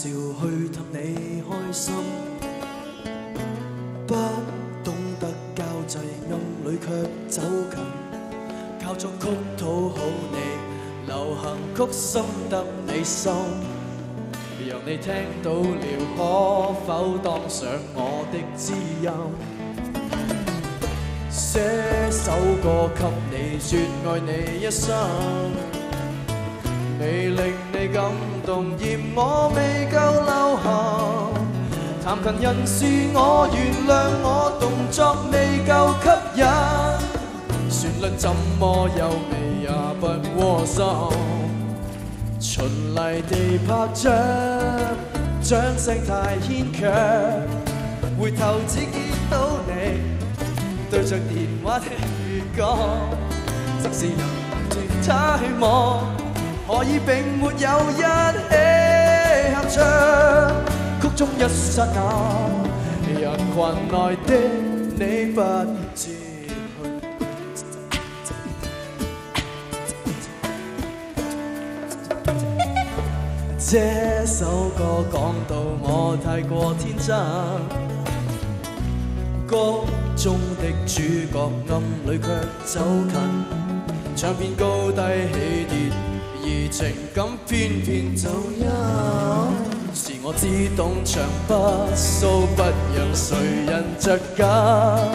笑去氹你開心，不懂得交際，暗裏卻走近，靠作曲討好你，流行曲深得你心，讓你聽到了，可否當上我的知音？寫首歌給你，說愛你一生，未令你感動，嫌我未夠流行。彈琴人是我，原諒我動作未夠吸引，旋律怎麼優美也不窩心。循例地拍掌，掌聲太牽強，回頭只見到你，對着電話聽粵歌，則是人團太忙，何以並沒有一起合唱？曲中一剎那，人群內的你不知去。這首歌講到我太過天真，歌中的主角暗裏卻走近，唱片高低起跌，而情感偏偏走音。是我只懂唱不騷，不讓誰人着緊。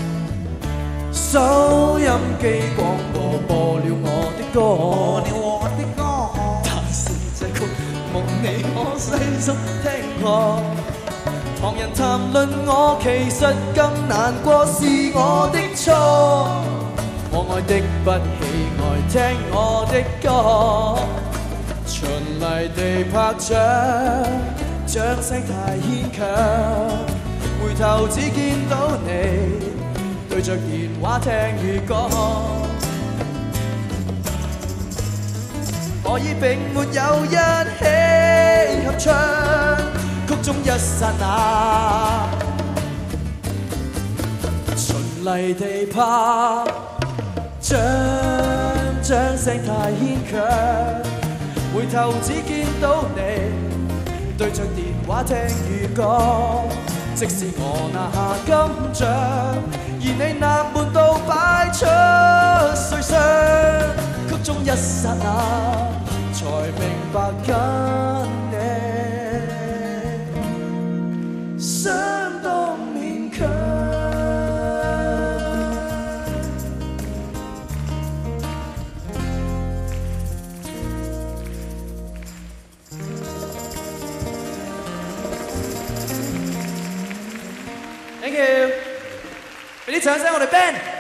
收音機廣播了我的歌，但是這曲夢你我細心聽過。旁人談論我，其實更難過是我的錯。我愛的不喜愛聽我的歌，循例地拍掌，掌聲太牽強，回頭只見到你，對着電話聽粵歌，何以並沒有一起合唱？曲中一剎那，循例地拍掌，掌聲太牽強，回頭只見到你，對着電話聽粵歌，即使我拿下金獎，而你那悶到擺出碎相，曲中一剎那，才明白跟你相當勉強。Thank you，俾啲掌聲我哋 band。